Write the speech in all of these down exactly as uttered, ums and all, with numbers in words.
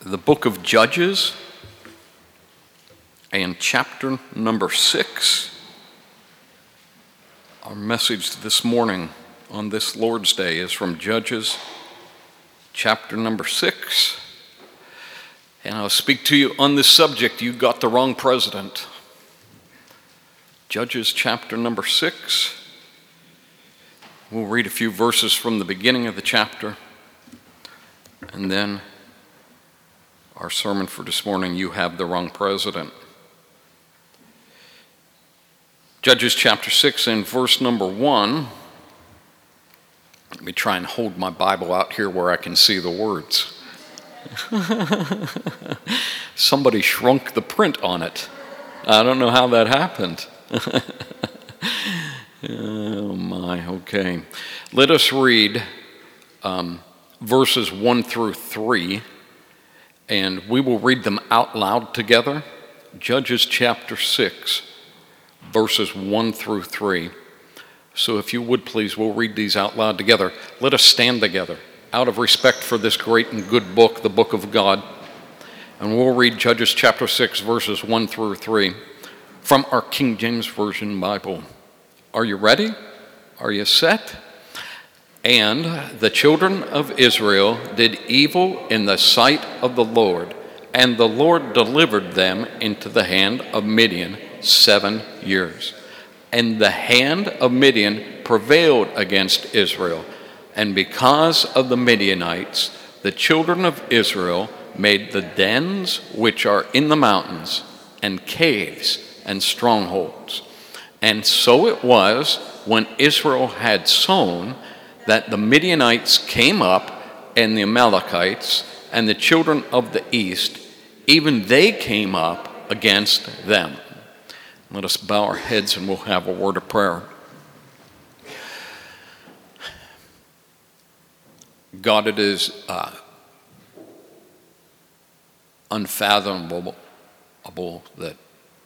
the book of Judges and chapter number six. Our message this morning on this Lord's Day is from Judges chapter number six. And I'll speak to you on this subject. You got the wrong president. Judges chapter number six. We'll read a few verses from the beginning of the chapter. And then our sermon for this morning, you have the wrong president. Judges chapter six and verse number one. Let me try and hold my Bible out here where I can see the words. Somebody shrunk the print on it. I don't know how that happened. Oh my, okay. Let us read um, verses one through three, and we will read them out loud together. Judges chapter six, verses one through three. So if you would please, we'll read these out loud together. Let us stand together out of respect for this great and good book, the book of God. And we'll read Judges chapter six, verses one through three from our King James Version Bible. Are you ready? Are you set? And the children of Israel did evil in the sight of the Lord, and the Lord delivered them into the hand of Midian seven years. And the hand of Midian prevailed against Israel, and because of the Midianites, the children of Israel made the dens which are in the mountains, and caves, and strongholds. And so it was, when Israel had sown, that the Midianites came up, and the Amalekites, and the children of the east, even they came up against them. Let us bow our heads and we'll have a word of prayer. God, it is uh, unfathomable that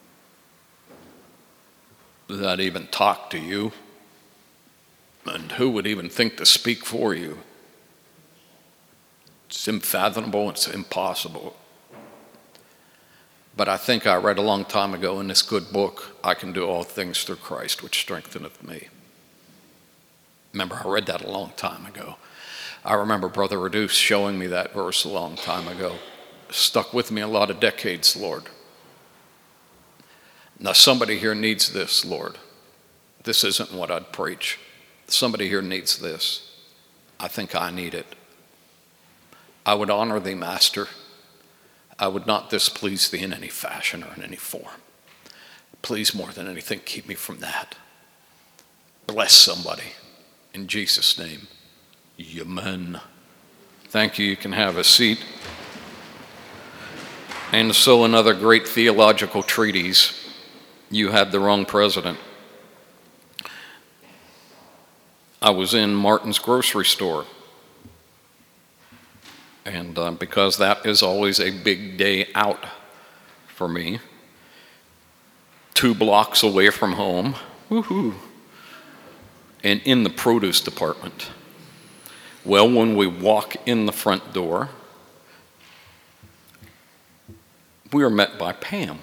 that I'd even talk to you, and who would even think to speak for you? It's unfathomable, it's impossible. But I think I read a long time ago in this good book, I can do all things through Christ, which strengtheneth me. Remember, I read that a long time ago. I remember Brother Reduce showing me that verse a long time ago. It stuck with me a lot of decades, Lord. Now somebody here needs this, Lord. This isn't what I'd preach. Somebody here needs this. I think I need it. I would honor thee, Master. I would not displease thee in any fashion or in any form. Please, more than anything, keep me from that. Bless somebody. In Jesus' name, amen. Thank you. You can have a seat. And so another great theological treatise. You had the wrong president. I was in Martin's grocery store. And uh, because that is always a big day out for me, two blocks away from home, woohoo, and in the produce department. Well, when we walk in the front door, we are met by Pam.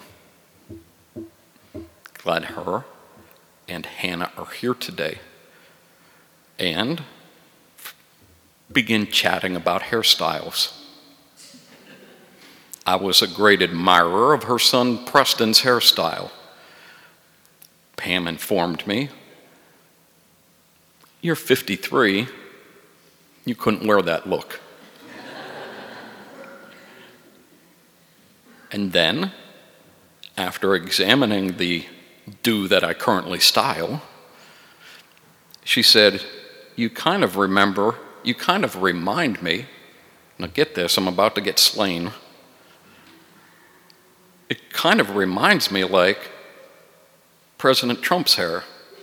Glad her and Hannah are here today. And begin chatting about hairstyles. I was a great admirer of her son Preston's hairstyle. Pam informed me, "You're fifty-three, you couldn't wear that look." And then, after examining the do that I currently style, she said, you kind of remember, you kind of remind me, now get this, I'm about to get slain. It kind of reminds me like President Trump's hair.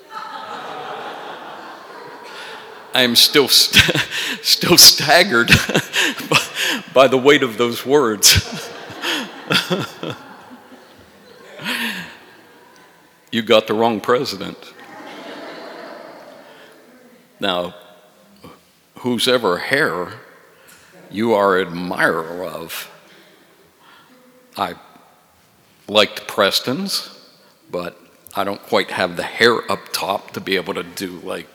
I am still st- still staggered by, by the weight of those words. You got the wrong president. Now, whose ever hair you are admirer of I liked Preston's, but I don't quite have the hair up top to be able to do like,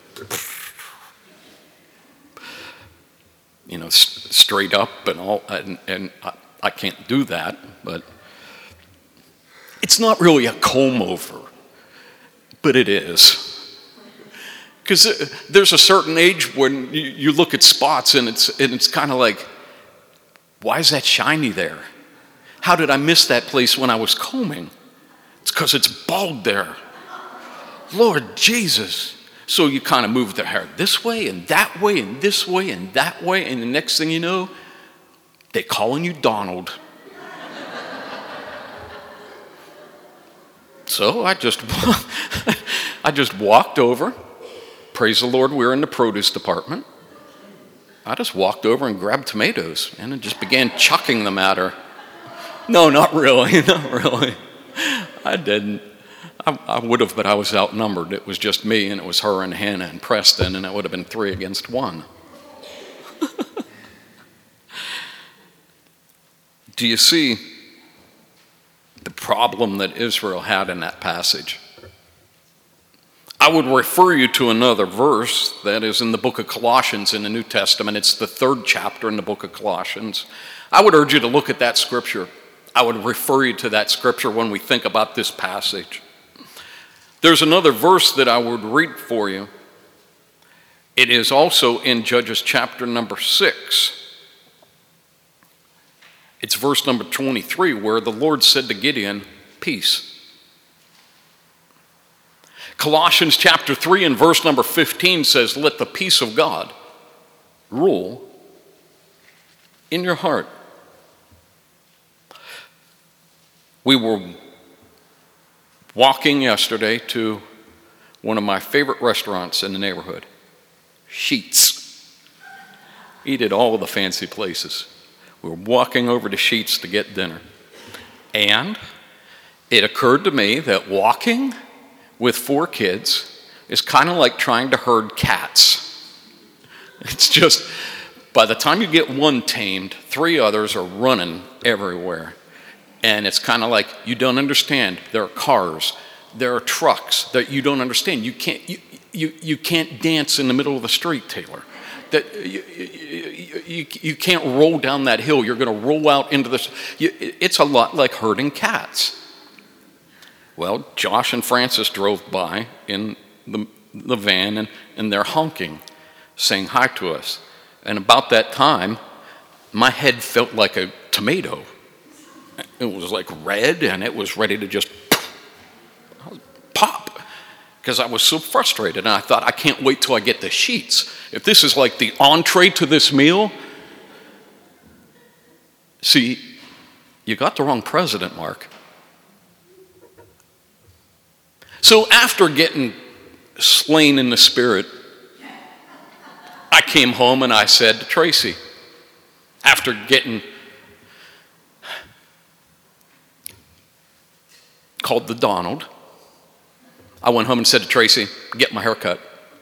you know, s- straight up and all, and, and I, I can't do that, but it's not really a comb over, but it is. Because there's a certain age when you, you look at spots and it's, and it's kind of like, why is that shiny there? How did I miss that place when I was combing? It's because it's bald there. Lord Jesus. So you kind of move the hair this way and that way and this way and that way, and the next thing you know, they're calling you Donald. So I just, I just walked over. Praise the Lord, we were in the produce department. I just walked over and grabbed tomatoes and then just began chucking them at her. No, not really, not really. I didn't. I, I would have, but I was outnumbered. It was just me, and it was her and Hannah and Preston, and it would have been three against one. Do you see the problem that Israel had in that passage? I would refer you to another verse that is in the book of Colossians in the New Testament. It's the third chapter in the book of Colossians. I would urge you to look at that scripture. I would refer you to that scripture when we think about this passage. There's another verse that I would read for you. It is also in Judges chapter number six. It's verse number twenty-three, where the Lord said to Gideon, peace. Colossians chapter three and verse number fifteen says, let the peace of God rule in your heart. We were walking yesterday to one of my favorite restaurants in the neighborhood, Sheets. Eat at all of the fancy places. We were walking over to Sheets to get dinner. And it occurred to me that walking with four kids is kind of like trying to herd cats. It's just, by the time you get one tamed, three others are running everywhere. And it's kind of like, you don't understand. There are cars, there are trucks that you don't understand. You can't, you, you, you can't dance in the middle of the street, Taylor. That you, you, you, you can't roll down that hill. You're going to roll out into this. You, it's a lot like herding cats. Well, Josh and Francis drove by in the, the van, and, and they're honking, saying hi to us. And about that time, my head felt like a tomato. It was like red, and it was ready to just pop, because I was so frustrated. And I thought, I can't wait till I get the Sheets. If this is like the entree to this meal. See, you got the wrong president, Mark. So after getting slain in the spirit, I came home and I said to Tracy, after getting called the Donald, I went home and said to Tracy, get my hair cut.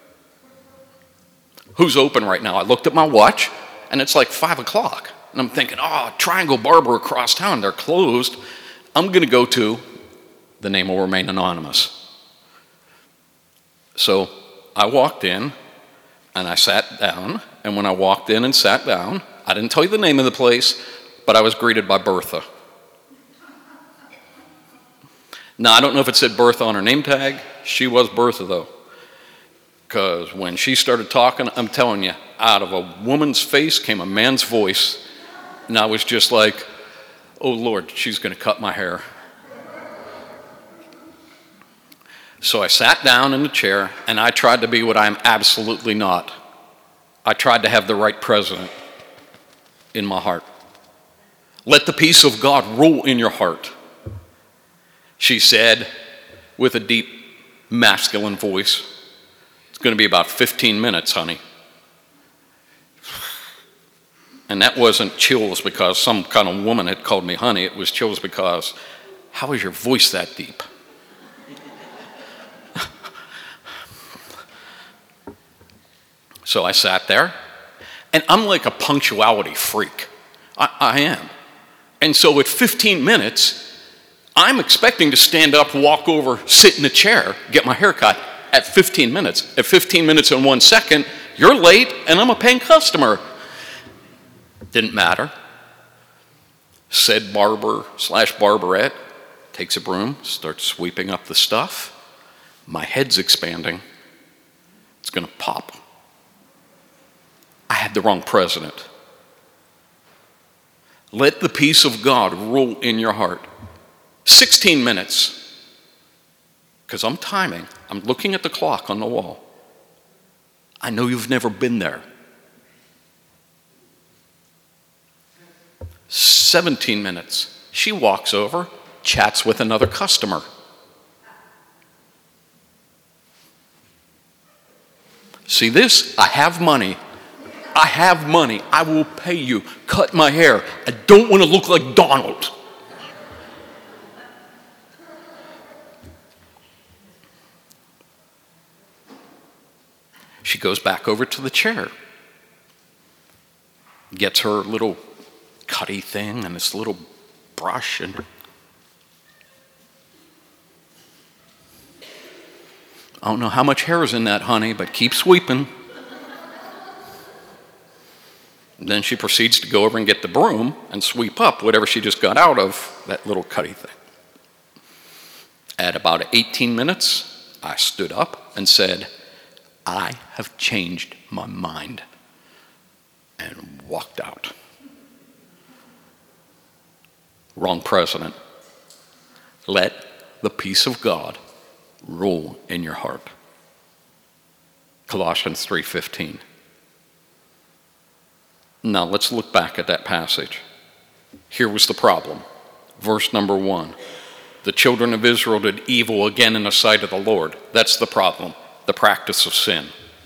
Who's open right now? I looked at my watch, and it's like five o'clock. And I'm thinking, oh, Triangle Barber across town, they're closed. I'm going to go to, the name will remain anonymous. So I walked in, and I sat down. And when I walked in and sat down, I didn't tell you the name of the place, but I was greeted by Bertha. Now, I don't know if it said Bertha on her name tag. She was Bertha, though. Because when she started talking, I'm telling you, out of a woman's face came a man's voice. And I was just like, oh, Lord, she's going to cut my hair. So I sat down in the chair, and I tried to be what I'm absolutely not. I tried to have the right president in my heart. Let the peace of God rule in your heart. She said, with a deep masculine voice, it's going to be about fifteen minutes, honey. And that wasn't chills because some kind of woman had called me honey. It was chills because, how is your voice that deep? So I sat there, and I'm like a punctuality freak. I, I am. And so at fifteen minutes, I'm expecting to stand up, walk over, sit in a chair, get my hair cut at fifteen minutes. At fifteen minutes and one second, you're late and I'm a paying customer. Didn't matter. Said barber slash barberette takes a broom, starts sweeping up the stuff. My head's expanding. It's going to pop. I had the wrong president. Let the peace of God rule in your heart. sixteen minutes. Because I'm timing. I'm looking at the clock on the wall. I know you've never been there. seventeen minutes. She walks over, chats with another customer. See this? I have money. I have money. I will pay you. Cut my hair. I don't want to look like Donald. She goes back over to the chair. Gets her little cutty thing and this little brush and I don't know how much hair is in that, honey, but keep sweeping. And then she proceeds to go over and get the broom and sweep up whatever she just got out of that little cutty thing. At about eighteen minutes, I stood up and said, I have changed my mind, and walked out. Wrong president. Let the peace of God rule in your heart. Colossians three fifteen. Now let's look back at that passage. Here was the problem. Verse number one. The children of Israel did evil again in the sight of the Lord. That's the problem. The practice of sin.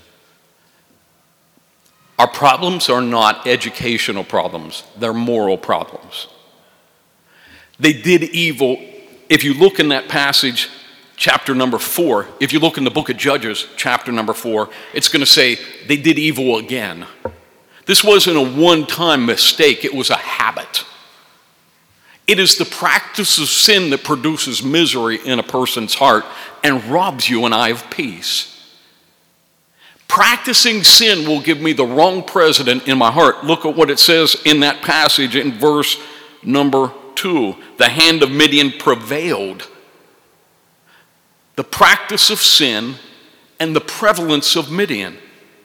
Our problems are not educational problems. They're moral problems. They did evil. If you look in that passage, chapter number four, if you look in the book of Judges, chapter number four, it's going to say they did evil again. This wasn't a one-time mistake. It was a habit. It is the practice of sin that produces misery in a person's heart and robs you and I of peace. Practicing sin will give me the wrong president in my heart. Look at what it says in that passage in verse number two. The hand of Midian prevailed. The practice of sin and the prevalence of Midian.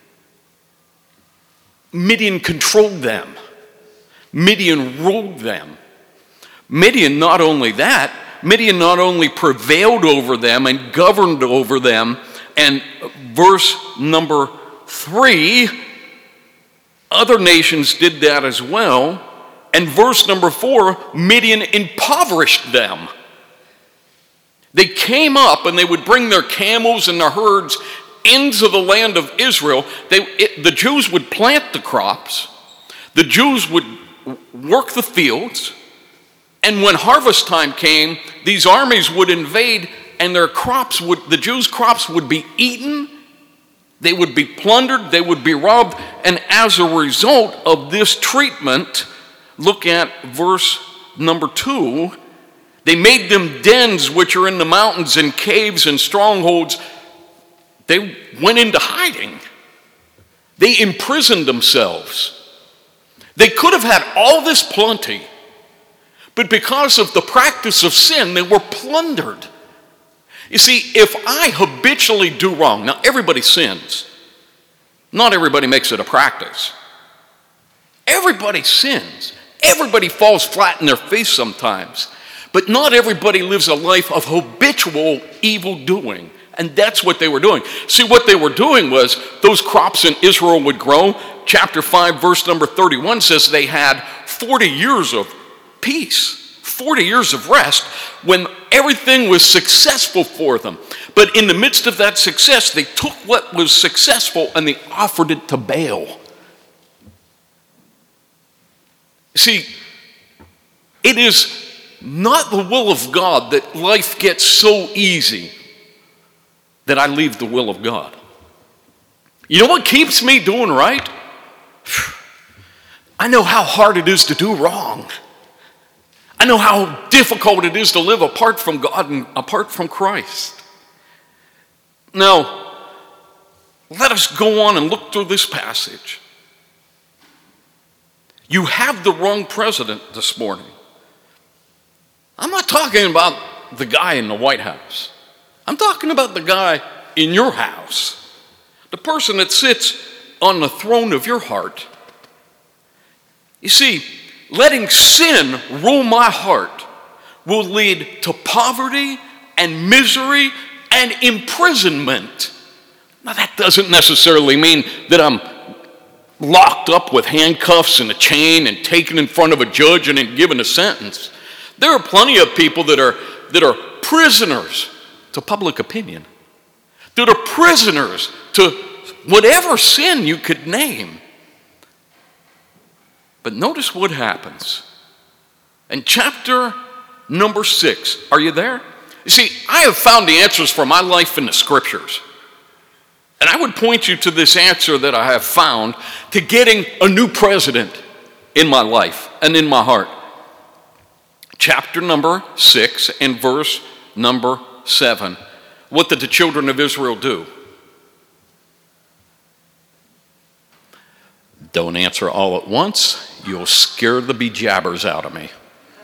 Midian controlled them. Midian ruled them. Midian, not only that, Midian not only prevailed over them and governed over them, and verse number three, other nations did that as well. And verse number four, Midian impoverished them. They came up and they would bring their camels and their herds into the land of Israel. They, it, the Jews would plant the crops. The Jews would work the fields. And when harvest time came, these armies would invade and their crops would, the Jews' crops would be eaten. They would be plundered. They would be robbed. And as a result of this treatment, look at verse number two. They made them dens which are in the mountains and caves and strongholds. They went into hiding. They imprisoned themselves. They could have had all this plenty, but because of the practice of sin, they were plundered. You see, if I habitually do wrong, now everybody sins. Not everybody makes it a practice. Everybody sins. Everybody falls flat in their face sometimes. But not everybody lives a life of habitual evil doing. And that's what they were doing. See, what they were doing was those crops in Israel would grow. Chapter five, verse number thirty-one says they had forty years of peace, forty years of rest when everything was successful for them. But in the midst of that success, they took what was successful and they offered it to Baal. See, it is not the will of God that life gets so easy that I leave the will of God. You know what keeps me doing right? I know how hard it is to do wrong. I know how difficult it is to live apart from God and apart from Christ. Now, let us go on and look through this passage. You have the wrong president this morning. I'm not talking about the guy in the White House. I'm talking about the guy in your house, the person that sits on the throne of your heart. You see, letting sin rule my heart will lead to poverty and misery and imprisonment. Now, that doesn't necessarily mean that I'm locked up with handcuffs and a chain and taken in front of a judge and then given a sentence. There are plenty of people that are, that are prisoners to public opinion, that are prisoners to whatever sin you could name. But notice what happens. In chapter number six, are you there? You see, I have found the answers for my life in the scriptures. And I would point you to this answer that I have found to getting a new president in my life and in my heart. Chapter number six and verse number seven. What did the children of Israel do? Don't answer all at once. You'll scare the bejabbers out of me.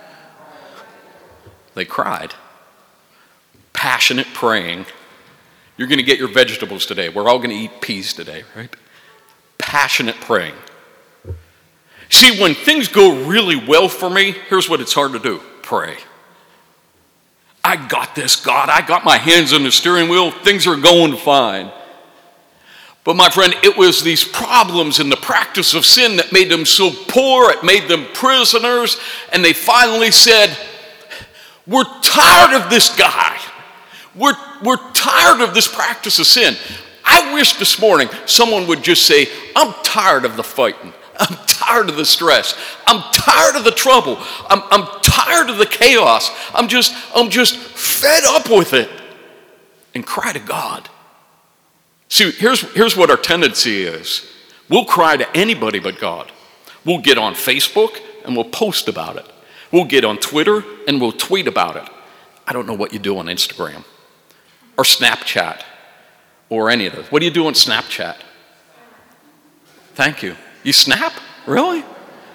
They cried. Passionate praying. You're going to get your vegetables today. We're all going to eat peas today, right? Passionate praying. See, when things go really well for me, here's what it's hard to do. Pray. I got this, God. I got my hands on the steering wheel. Things are going fine. But my friend, it was these problems and the practice of sin that made them so poor. It made them prisoners. And they finally said, we're tired of this guy. We're, we're tired of this practice of sin. I wish this morning someone would just say, I'm tired of the fighting. I'm tired of the stress. I'm tired of the trouble. I'm, I'm tired of the chaos. I'm just, I'm just fed up with it. And cry to God. See, here's, here's what our tendency is. We'll cry to anybody but God. We'll get on Facebook and we'll post about it. We'll get on Twitter and we'll tweet about it. I don't know what you do on Instagram or Snapchat or any of those. What do you do on Snapchat? Thank you. You snap? Really?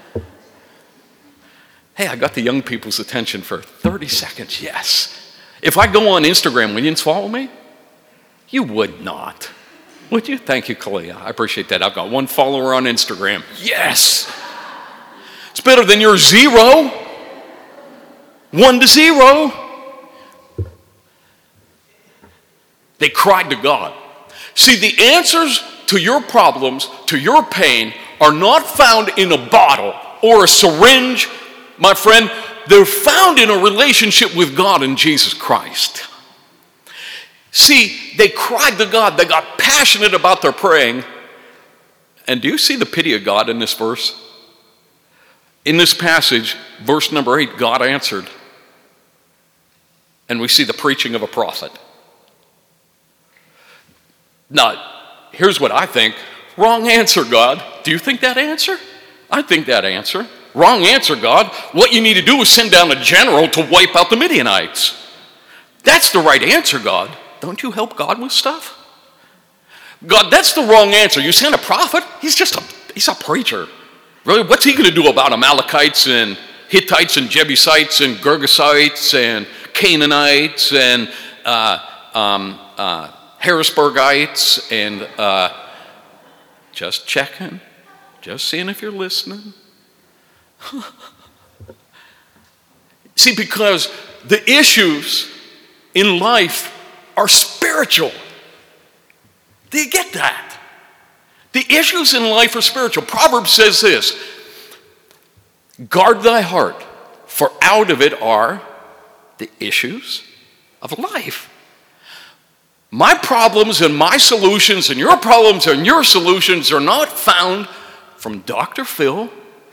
Hey, I got the young people's attention for thirty seconds. Yes. If I go on Instagram, will you follow me? You would not. Would you? Thank you, Kalia. I appreciate that. I've got one follower on Instagram. Yes. It's better than your zero. One to zero. They cried to God. See, the answers to your problems, to your pain, are not found in a bottle or a syringe, my friend. They're found in a relationship with God and Jesus Christ. See, they cried to God. They got passionate about their praying. And do you see the pity of God in this verse? In this passage, verse number eight, God answered. And we see the preaching of a prophet. Now, here's what I think. Wrong answer, God. Do you think that answer? I think that answer. Wrong answer, God. What you need to do is send down a general to wipe out the Midianites. That's the right answer, God. Don't you help God with stuff? God, that's the wrong answer. You send a prophet? He's just a, he's a preacher. Really, what's he going to do about Amalekites and Hittites and Jebusites and Girgashites and Canaanites and uh, um, uh, Harrisburgites and uh, just checking, just seeing if you're listening. See, because the issues in life are spiritual. Do you get that? The issues in life are spiritual. Proverbs says this, guard thy heart, for out of it are the issues of life. My problems and my solutions and your problems and your solutions are not found from Doctor Phil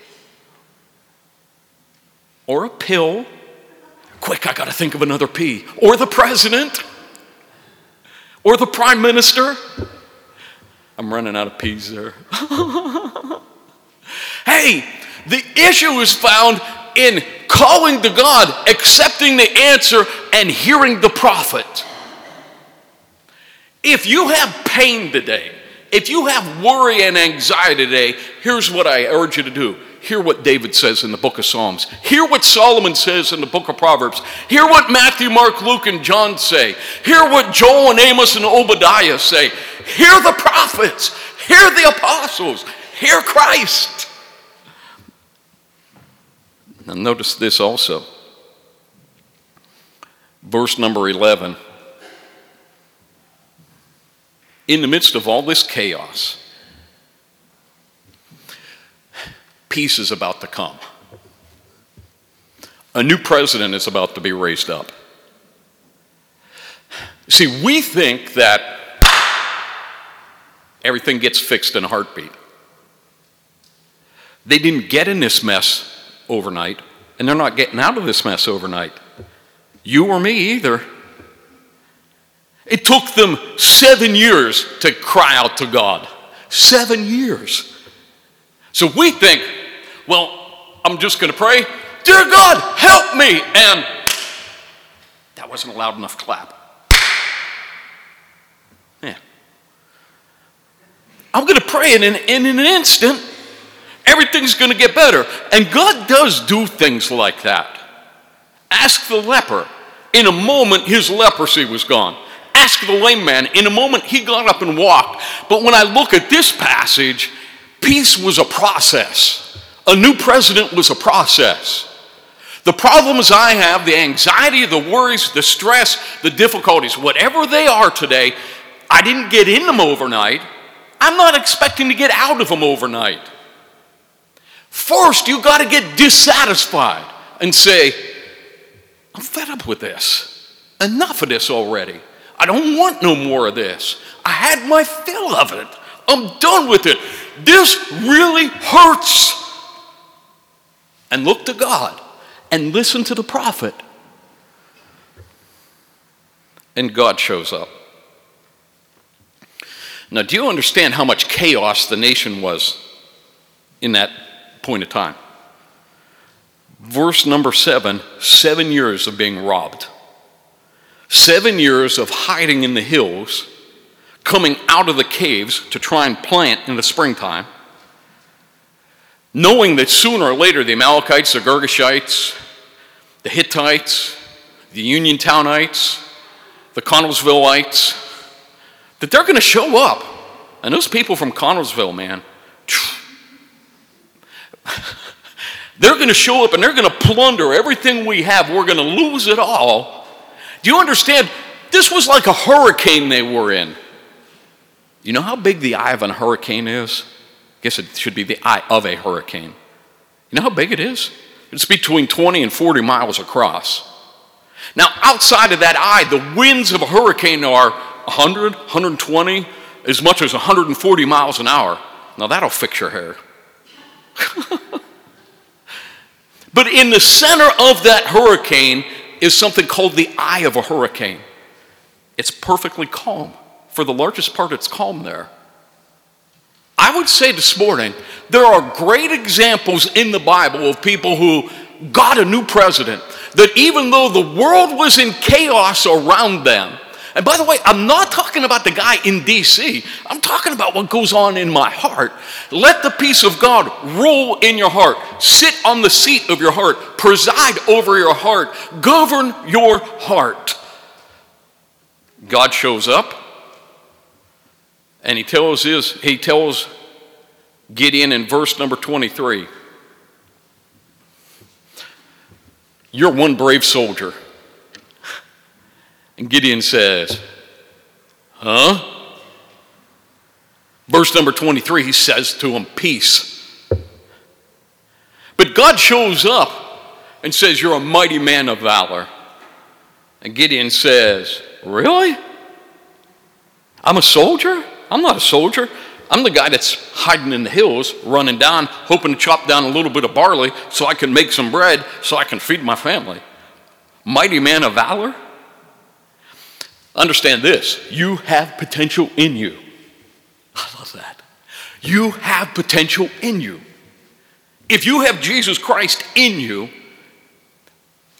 or a pill. Quick, I got to think of another P. Or the president. Or the prime minister. I'm running out of P's there. Hey, the issue is found in calling to God, accepting the answer, and hearing the prophet. If you have pain today, if you have worry and anxiety today, here's what I urge you to do. Hear what David says in the book of Psalms. Hear what Solomon says in the book of Proverbs. Hear what Matthew, Mark, Luke, and John say. Hear what Joel and Amos and Obadiah say. Hear the prophets. Hear the apostles. Hear Christ. Now notice this also. Verse number eleven. In the midst of all this chaos, peace is about to come. A new president is about to be raised up. See, we think that everything gets fixed in a heartbeat. They didn't get in this mess overnight, and they're not getting out of this mess overnight. You or me either. It took them seven years to cry out to God. Seven years. So we think, well, I'm just going to pray, dear God, help me. And that wasn't a loud enough clap. Yeah. I'm going to pray, and in, in an instant, everything's going to get better. And God does do things like that. Ask the leper. In a moment, his leprosy was gone. Ask the lame man. In a moment, he got up and walked. But when I look at this passage, peace was a process. A new president was a process. The problems I have, the anxiety, the worries, the stress, the difficulties, whatever they are today, I didn't get in them overnight. I'm not expecting to get out of them overnight. First, you got to get dissatisfied and say, I'm fed up with this. Enough of this already. I don't want no more of this. I had my fill of it. I'm done with it. This really hurts. And look to God and listen to the prophet. And God shows up. Now, do you understand how much chaos the nation was in that point of time? Verse number seven, seven years of being robbed. Seven years of hiding in the hills, coming out of the caves to try and plant in the springtime, knowing that sooner or later the Amalekites, the Girgashites, the Hittites, the Uniontownites, the Connellsvillites, that they're going to show up. And those people from Connellsville, man, they're going to show up and they're going to plunder everything we have. We're going to lose it all. Do you understand? This was like a hurricane they were in. You know how big the eye of a hurricane is? I guess it should be the eye of a hurricane. You know how big it is? It's between twenty and forty miles across. Now, outside of that eye, the winds of a hurricane are one hundred, one hundred twenty, as much as one hundred forty miles an hour. Now, that'll fix your hair. But in the center of that hurricane is something called the eye of a hurricane. It's perfectly calm. For the largest part, it's calm there. I would say this morning, there are great examples in the Bible of people who got a new president, that even though the world was in chaos around them, and by the way, I'm not talking about the guy in D C, I'm talking about what goes on in my heart. Let the peace of God rule in your heart. Sit on the seat of your heart. Preside over your heart. Govern your heart. God shows up, and he tells his, he tells Gideon in verse number twenty-three, you're one brave soldier. And Gideon says, huh? Verse number twenty-three, he says to him, peace. But God shows up and says, you're a mighty man of valor. And Gideon says, really? I'm a soldier? I'm not a soldier. I'm the guy that's hiding in the hills, running down, hoping to chop down a little bit of barley so I can make some bread so I can feed my family. Mighty man of valor? Understand this, you have potential in you. I love that. You have potential in you. If you have Jesus Christ in you,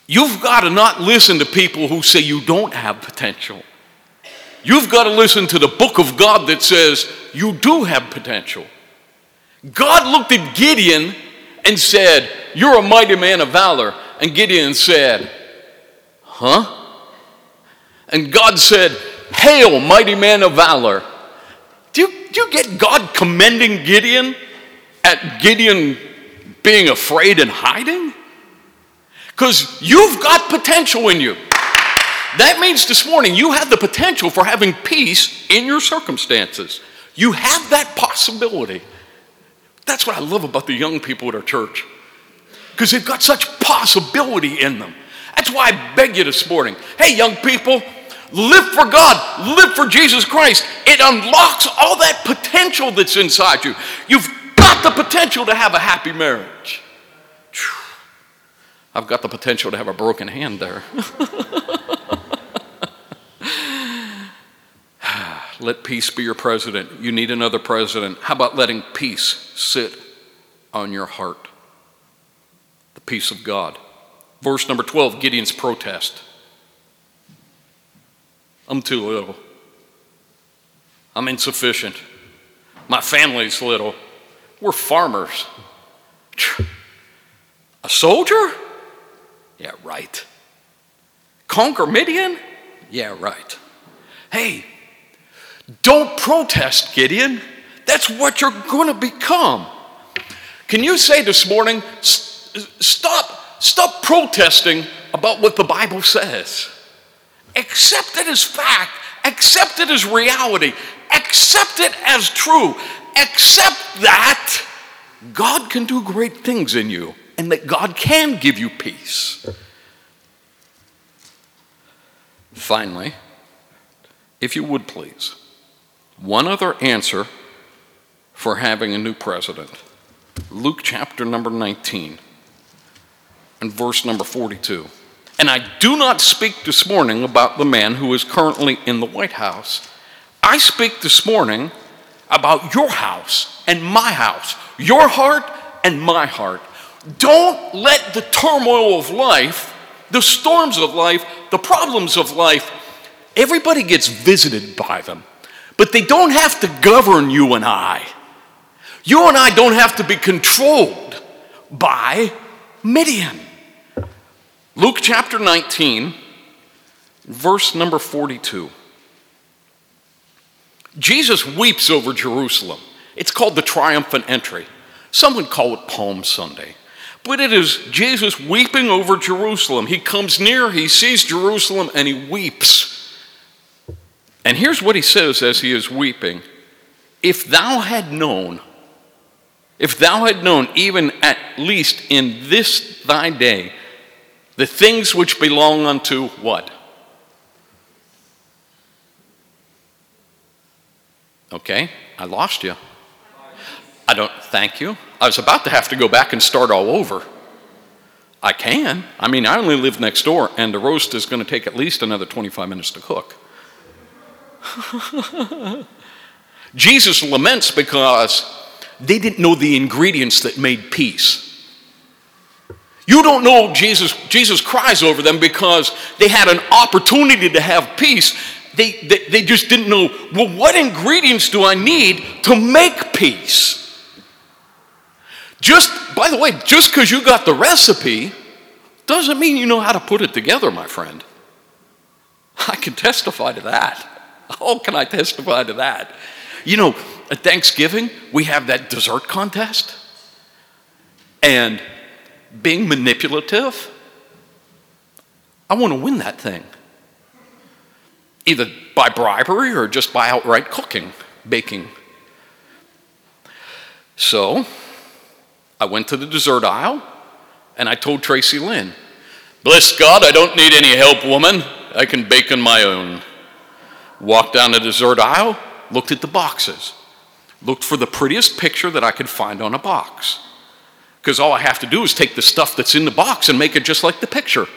You've got to not listen to people who say you don't have potential. You've got to listen to the book of God that says you do have potential. God looked at Gideon and said, "You're a mighty man of valor." And Gideon said, "Huh?" And God said, "Hail, mighty man of valor." Do you, do you get God commending Gideon at Gideon being afraid and hiding? Because you've got potential in you. That means this morning you have the potential for having peace in your circumstances. You have that possibility. That's what I love about the young people at our church. Because they've got such possibility in them. That's why I beg you this morning, hey young people, live for God, live for Jesus Christ. It unlocks all that potential that's inside you. You've got the potential to have a happy marriage. I've got the potential to have a broken hand there. Let peace be your president. You need another president. How about letting peace sit on your heart? The peace of God. Verse number twelve, Gideon's protest. I'm too little. I'm insufficient. My family's little. We're farmers. A soldier? Yeah, right. Conquer Midian? Yeah, right. Hey, don't protest, Gideon. That's what you're going to become. Can you say this morning, stop, stop protesting about what the Bible says. Accept it as fact. Accept it as reality. Accept it as true. Accept that God can do great things in you and that God can give you peace. Finally, if you would please, one other answer for having a new president. Luke chapter number nineteen and verse number forty-two. And I do not speak this morning about the man who is currently in the White House. I speak this morning about your house and my house, your heart and my heart. Don't let the turmoil of life, the storms of life, the problems of life, everybody gets visited by them. But they don't have to govern you and I. You and I don't have to be controlled by Midian. Luke chapter nineteen, verse number forty-two. Jesus weeps over Jerusalem. It's called the triumphant entry. Some would call it Palm Sunday. But it is Jesus weeping over Jerusalem. He comes near, he sees Jerusalem, and he weeps. And here's what he says as he is weeping. If thou had known, if thou had known even at least in this thy day, the things which belong unto what? Okay, I lost you. I don't, thank you. I was about to have to go back and start all over. I can. I mean, I only live next door, and the roast is going to take at least another twenty-five minutes to cook. Jesus laments because they didn't know the ingredients that made peace. You don't know Jesus. Jesus cries over them because they had an opportunity to have peace. They, they, they just didn't know, well, what ingredients do I need to make peace? Just, by the way, just because you got the recipe doesn't mean you know how to put it together, my friend. I can testify to that. Oh, can I testify to that? You know, at Thanksgiving, we have that dessert contest. And being manipulative, I want to win that thing. Either by bribery or just by outright cooking, baking. So, I went to the dessert aisle and I told Tracy Lynn, bless God, I don't need any help, woman. I can bake on my own. Walked down the dessert aisle, looked at the boxes, looked for the prettiest picture that I could find on a box. Because all I have to do is take the stuff that's in the box and make it just like the picture.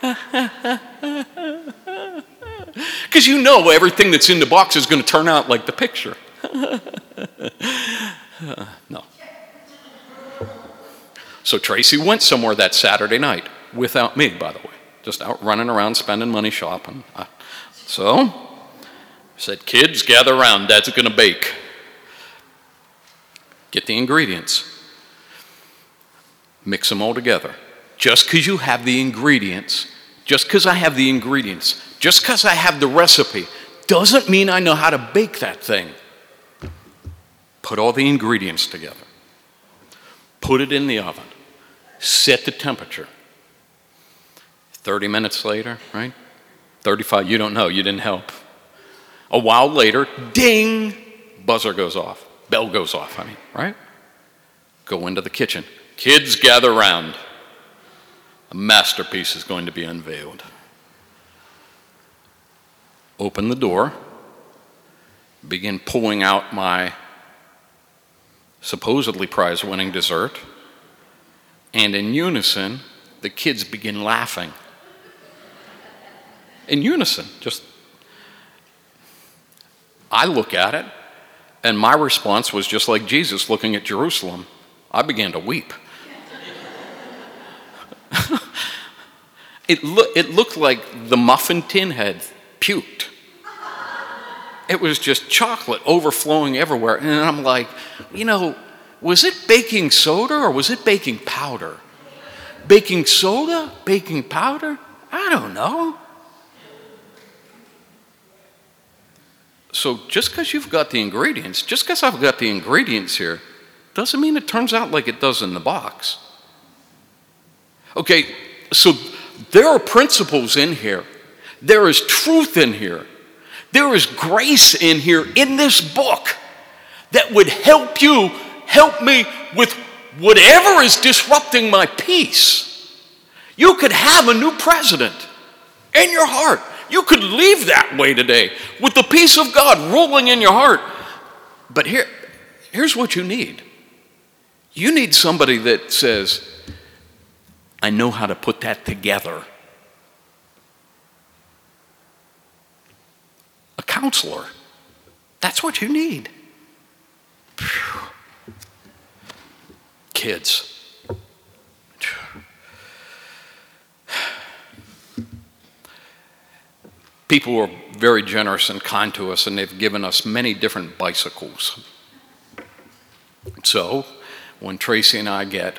Because you know everything that's in the box is going to turn out like the picture. uh, no. So Tracy went somewhere that Saturday night, without me, by the way. just out running around spending money shopping. So I said, kids, gather around. Dad's going to bake. Get the ingredients. Mix them all together. Just because you have the ingredients, just because I have the ingredients, just because I have the recipe, doesn't mean I know how to bake that thing. Put all the ingredients together. Put it in the oven. Set the temperature. thirty minutes later, right? thirty-five, you don't know, you didn't help. A while later, ding, buzzer goes off. Bell goes off, I mean, right? Go into the kitchen. Kids, gather around. A masterpiece is going to be unveiled. Open the door. Begin pulling out my supposedly prize-winning dessert. And in unison, the kids begin laughing. In unison, just. I look at it, and my response was just like Jesus looking at Jerusalem. I began to weep. It, lo- it looked like the muffin tin had puked. It was just chocolate overflowing everywhere. And I'm like, you know, was it baking soda or was it baking powder? Baking soda? Baking powder? I don't know. So just because you've got the ingredients, just because I've got the ingredients here, doesn't mean it turns out like it does in the box. Okay, so there are principles in here. There is truth in here. There is grace in here in this book that would help you, help me with whatever is disrupting my peace. You could have a new president in your heart. You could leave that way today with the peace of God rolling in your heart. But here, here's what you need. You need somebody that says, I know how to put that together. A counselor. That's what you need. Phew. Kids. People are very generous and kind to us, and they've given us many different bicycles. So, when Tracy and I get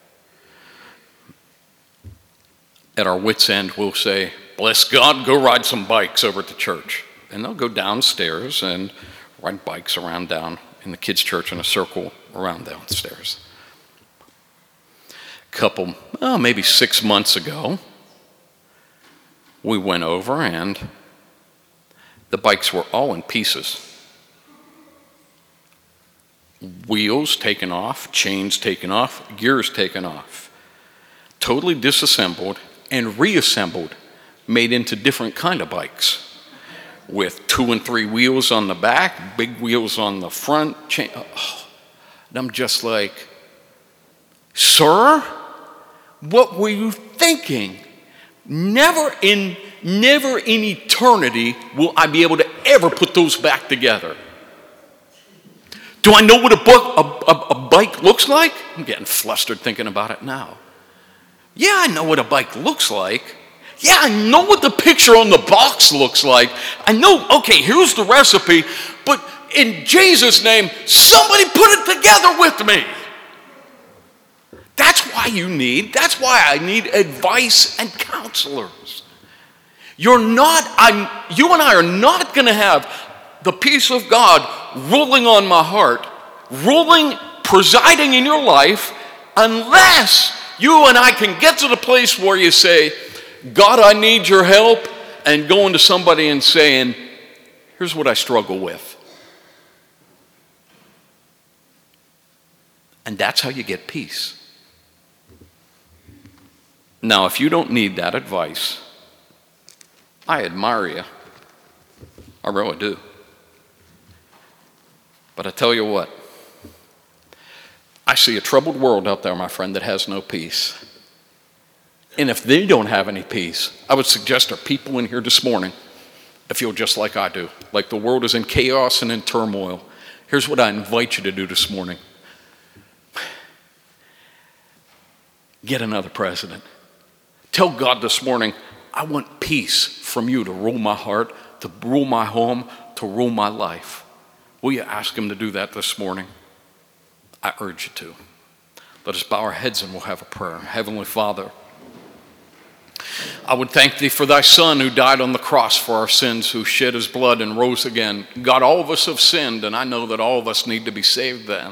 at our wits' end, we'll say, bless God, go ride some bikes over at the church. And they'll go downstairs and ride bikes around down in the kids' church in a circle around downstairs. Couple, oh, maybe six months ago, we went over and the bikes were all in pieces. Wheels taken off, chains taken off, gears taken off. Totally disassembled and reassembled, made into different kind of bikes. With two and three wheels on the back, big wheels on the front. Chain. Oh, and I'm just like, sir, what were you thinking? Never in, never in eternity will I be able to ever put those back together. Do I know what a, book, a, a, a bike looks like? I'm getting flustered thinking about it now. Yeah, I know what a bike looks like. Yeah, I know what the picture on the box looks like. I know, okay, here's the recipe, but in Jesus' name, somebody put it together with me. That's why you need, that's why I need advice and counselors. You're not, I'm, you and I are not going to have the peace of God ruling on my heart, ruling, presiding in your life, unless you and I can get to the place where you say, God, I need your help, and going to somebody and saying, here's what I struggle with. And that's how you get peace. Now, if you don't need that advice, I admire you. I really do. But I tell you what, I see a troubled world out there, my friend, that has no peace. And if they don't have any peace, I would suggest there are people in here this morning that feel just like I do, like the world is in chaos and in turmoil. Here's what I invite you to do this morning. Get another president. Tell God this morning, I want peace from you to rule my heart, to rule my home, to rule my life. Will you ask him to do that this morning? I urge you to. Let us bow our heads and we'll have a prayer. Heavenly Father, I would thank thee for thy Son who died on the cross for our sins, who shed his blood and rose again. God, all of us have sinned, and I know that all of us need to be saved then.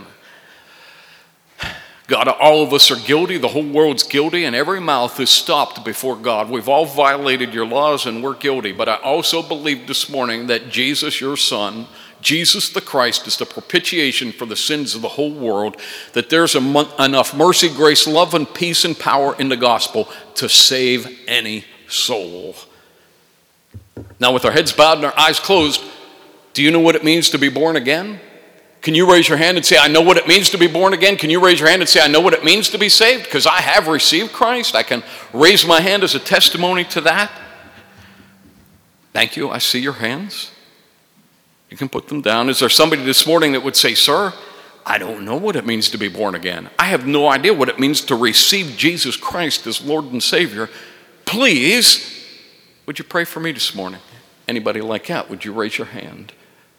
God, all of us are guilty. The whole world's guilty, and every mouth is stopped before God. We've all violated your laws, and we're guilty. But I also believe this morning that Jesus, your Son, Jesus the Christ, is the propitiation for the sins of the whole world, that there's a, enough mercy, grace, love, and peace and power in the gospel to save any soul. Now, with our heads bowed and our eyes closed, do you know what it means to be born again? Can you raise your hand and say, I know what it means to be born again? Can you raise your hand and say, I know what it means to be saved? Because I have received Christ. I can raise my hand as a testimony to that. Thank you. I see your hands. You can put them down. Is there somebody this morning that would say, sir, I don't know what it means to be born again. I have no idea what it means to receive Jesus Christ as Lord and Savior. Please, would you pray for me this morning? Anybody like that, would you raise your hand?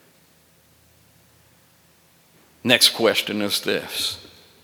Next question is this.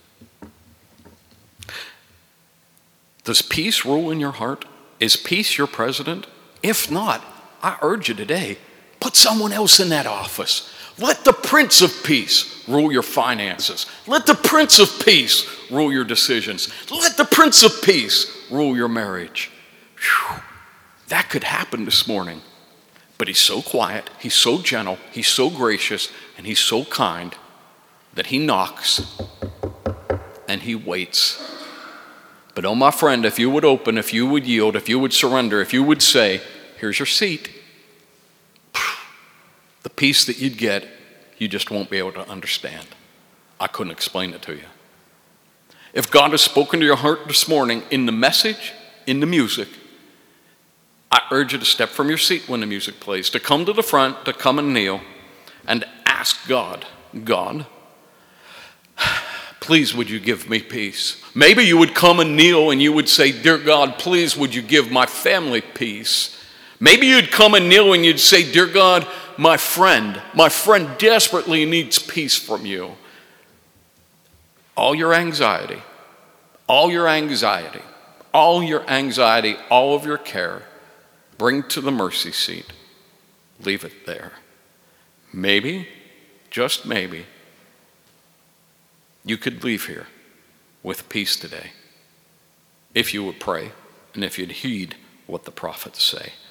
Does peace rule in your heart? Is peace your president? If not, I urge you today, put someone else in that office. Let the Prince of Peace rule your finances. Let the Prince of Peace rule your decisions. Let the Prince of Peace rule your marriage. Whew. That could happen this morning. But he's so quiet, he's so gentle, he's so gracious, and he's so kind that he knocks and he waits. But oh, my friend, if you would open, if you would yield, if you would surrender, if you would say, here's your seat, the peace that you'd get, you just won't be able to understand. I couldn't explain it to you. If God has spoken to your heart this morning in the message, in the music, I urge you to step from your seat when the music plays, to come to the front, to come and kneel, and ask God, God, please would you give me peace? Maybe you would come and kneel and you would say, dear God, please would you give my family peace? Maybe you'd come and kneel and you'd say, dear God, my friend, my friend desperately needs peace from you. All your anxiety, all your anxiety, all your anxiety, all of your care, bring to the mercy seat. Leave it there. Maybe, just maybe, you could leave here with peace today if you would pray and if you'd heed what the prophets say.